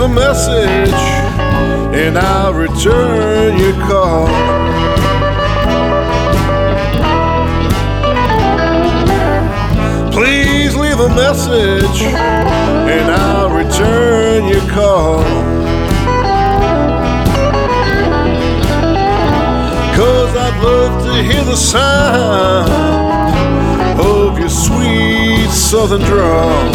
a message and I'll return your call. Please leave a message and I'll return your call. 'Cause I'd love to hear the sound of your sweet southern drawl.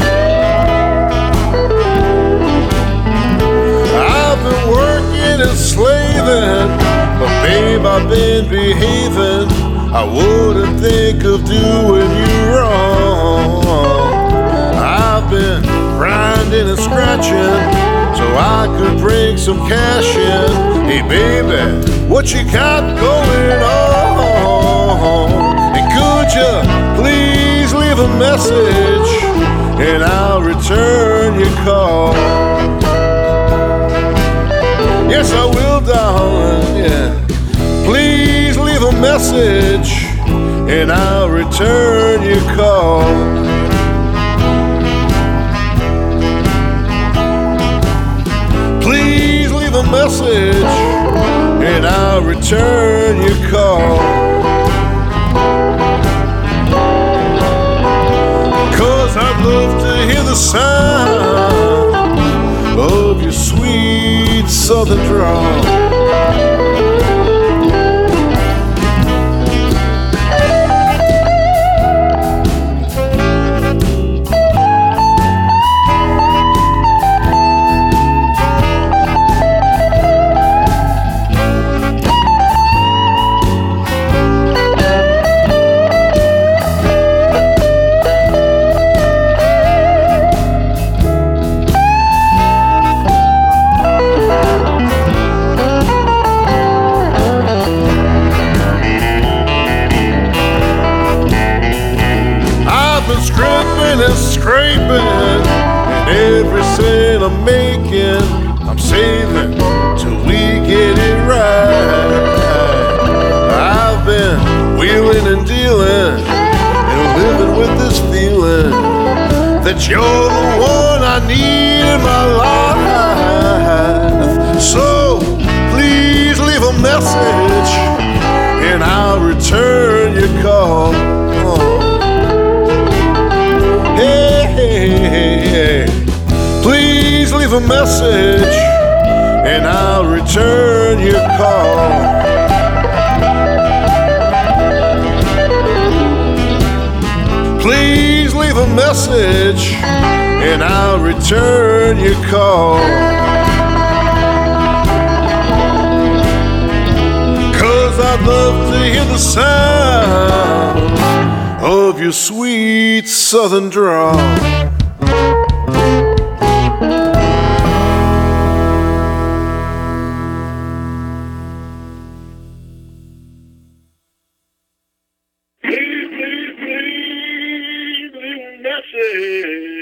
I've been working and slaving, but babe, I've been behaving. I wouldn't think of doing you wrong. I've been grinding and scratching so I could bring some cash in. Hey baby, what you got going on? And could you please leave a message and I'll return your call? Yes, I will, darling, yeah. Please leave a message and I'll return your call. Please leave a message and I'll return your call. 'Cause I'd love to hear the sound of your sweet southern drawl. Scrimping and scraping, and every cent I'm making, I'm saving till we get it right. I've been wheeling and dealing and living with this feeling that you're the one I need in my life. So please leave a message and I'll return your call. Hey, please leave a message and I'll return your call. Please leave a message and I'll return your call. 'Cause I'd love to hear the sound of your sweet southern drawl. Please, please, please leave a message